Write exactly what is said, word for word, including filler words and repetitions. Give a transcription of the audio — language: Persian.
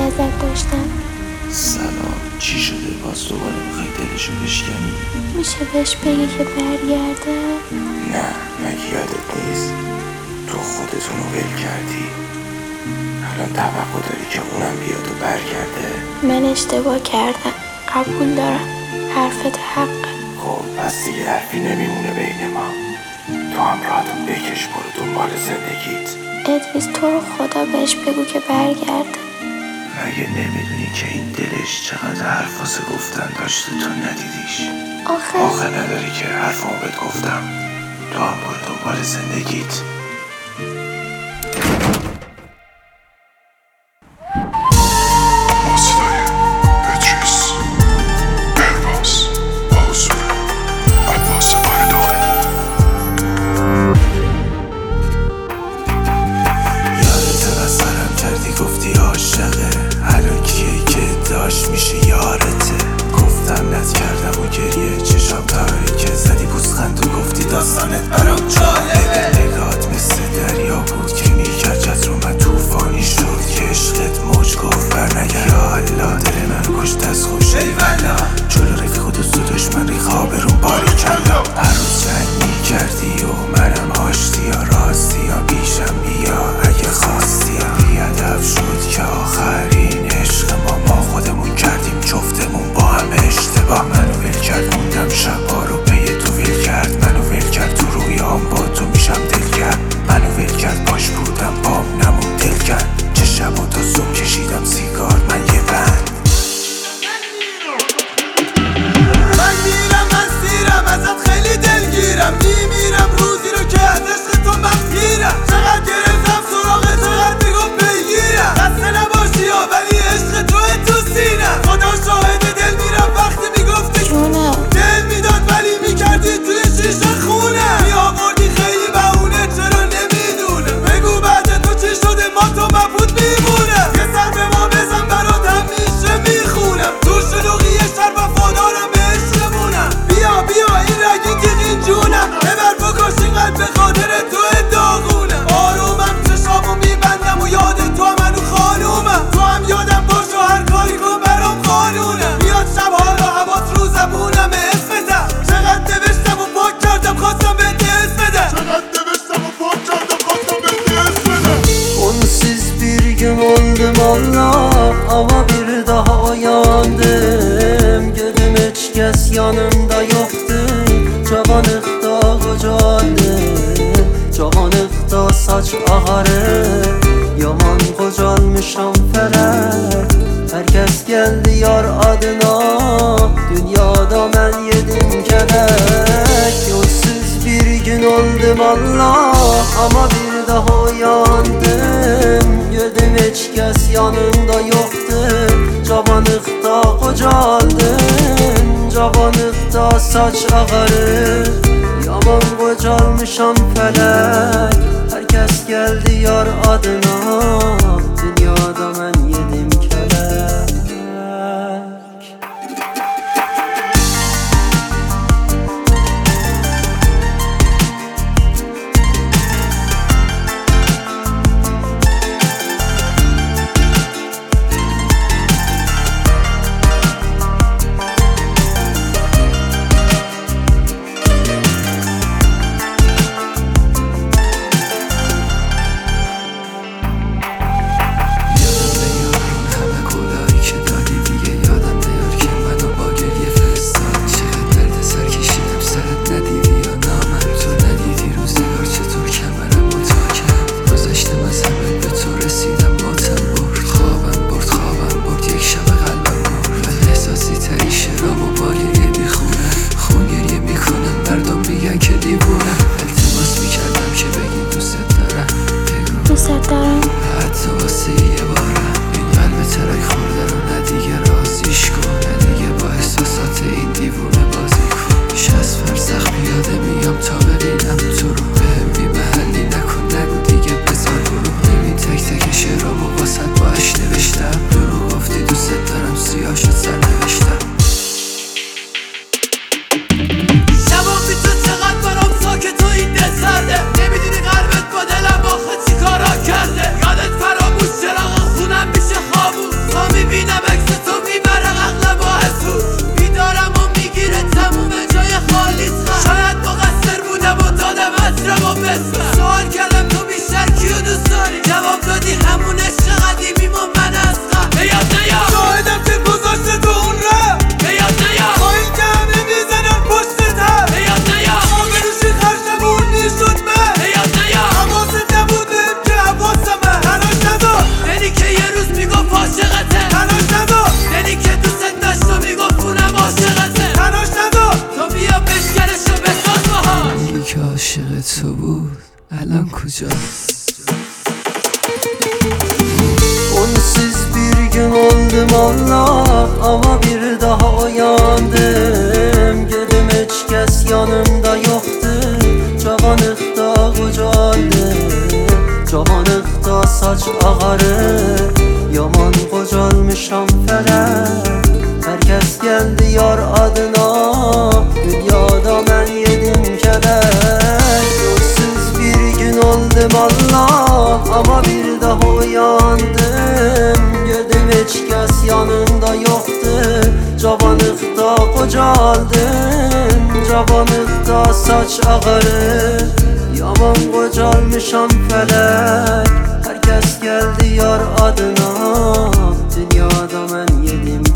ازت داشتم. سلام، چی شده؟ باز دوباره میخوای دلشو بشکنی؟ میشه بهش بگی که برگرده؟ نه، مگه یادت نیست تو خودتونو ول کردی؟ الان توقع داری که اونم بیاد و برگرده؟ من اشتباه کردم، قبول دارم، حرفت حقه. خب پس دیگه حرفی نمیمونه بین ما. تو هم راحتو بکش، برو دنبال زندگیت. ادریس تو رو خدا بهش بگو که برگرده. مگه نمیدونی که این دلش چقدر حرف واسه گفتن داشته تو ندیدیش؟ آخه آخه نداری که حرفمو بهت گفتم. تو هم برو دنبال زندگیت. گفتی عاشقه، الان کیه که داشت میشه یارته. گفتم نت کردم و گریه چشام تاریکه، زدی پوزخند و گفتی داستانت برام جالبه. نگات مثل دریا بود که میکرد جد رو من توفانی شد که عشقت موج گفت برنگرد. یا الله دل من کشت از خوش ایوالا، جلو رفیق و دوست و دشمن خواب رو باری کلا. هر روز جنگ میکردی و منم آشتی یا راستی یا بیشم بیا اگه خواستی یا بیادب شد که آخرین عشق ما ما خودمون کردیم جفتمون با هم اشتباه. منو ول کرد موندم شبا رو پی تو ول کرد، منو ول کرد تو رویام با تو میشم دلگرد. منو ول کرد باش بودم بام نمون دل کرد، چه شب و تا صبح کشیدم سیگار من یه بند. من میرم من سیرم ازت خیلی دلگیرم، میمیرم روزی رو که از عشق تو من پیرم. چقدر گرفتم سراغه چقدر میگم بگیرم، دسته نباشی یا ولی عشق توه تو سینم. خدا شاهد دل میرم وقتی میگفتی جونم، دل میداد ولی میکردی توی شیشه خونه. میآوردی خیلی بهونه چرا نمیدونم، بگو بعد تو چی شده ما تو مبود میمونه. یه سر به ما بزن برات همیشه میخونم، تو شلوغی شهر وفادارم به عشقمونم. بیا بیا این رگی تیغین جونم، ببر بکش این قلب به خاطر تو داغونم. آرومم چشامو میبندم و یاد تو منو خانومم. تو هم یادم باش و هر کاری کن برام قانونم. میاد شبها رو حواس رو زبونم اسمتم، چقدر نوشتم و پاک کردم خواستم به دست بدم. Çaqat demişsem o pop çaldım kostüm bir Onsuz bir gün oldum Allah, ama bir daha uyandım. Gördüm hiç kes yanımda yoktu, cavanlıkta kocaldım. Cavanlıkta saç ağarır, yaman kocalmışam felek. Herkes geldi yar adına, dünyada ben yedim kelek. Yolsuz bir gün oldum Allah, ama bir daha uyandım. Gördüm hiç kes yanımda yoktu, cavanlıkta kocaldım. Cavanlıkta saç ağarır, yaman kocalmışam felek. Herkes geldi yar adına, dünyada ben yedim kelek. الان کجاست؟ Onsuz bir gün oldum Allah, ama bir daha uyandım. Gördüm hiç kes yanımda yoktu, cavanlıkta qocaldım. Cavanlıkta saç ağarır, yaman qocalmışam felek. Herkes geldi yar adına, dünyada ben yedim kelek. Onsuz bir gün oldum Allah, ama bir daha uyandım. Gördüm hiç kes yanımda yoktu, cavanlıkta qocaldım. Cavanlıkta saç ağarır, yaman qocalmışam felek. Herkes geldi yar adına, dünyada ben yedim